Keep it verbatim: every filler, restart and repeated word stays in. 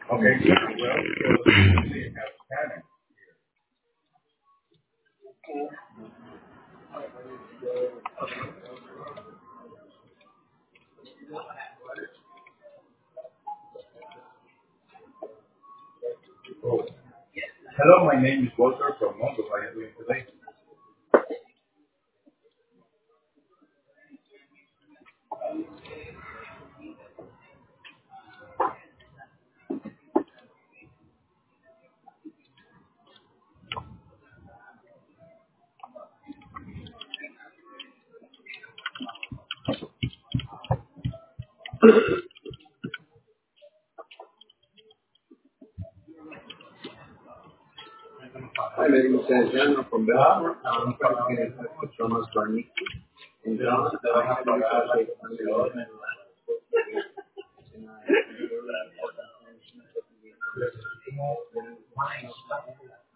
Okay, good. Well, so usually it has panic. Oh. Hello, my name is Walter from Mongo. How are you doing today? Hi, my name is uh, John. I'm from Belfort. I'm trying to get in touch with Thomas Barney. And John, that I have to reach out to the development and I very important information that we